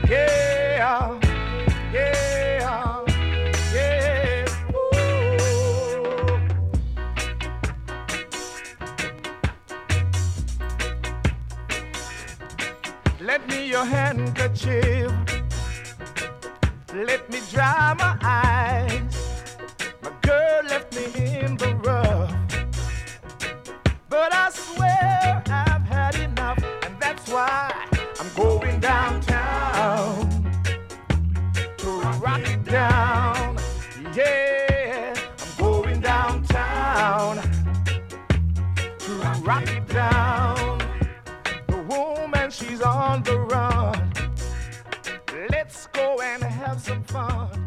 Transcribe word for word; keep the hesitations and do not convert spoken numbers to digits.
Yeah, yeah, yeah. Ooh. Let me your handkerchief. Let me dry my eyes. My girl left me in the rough. But I swear I've had enough, and that's why I'm going downtown to rock it down. Yeah, I'm going downtown to rock it down. The woman, she's on the run. Let's go and have some fun.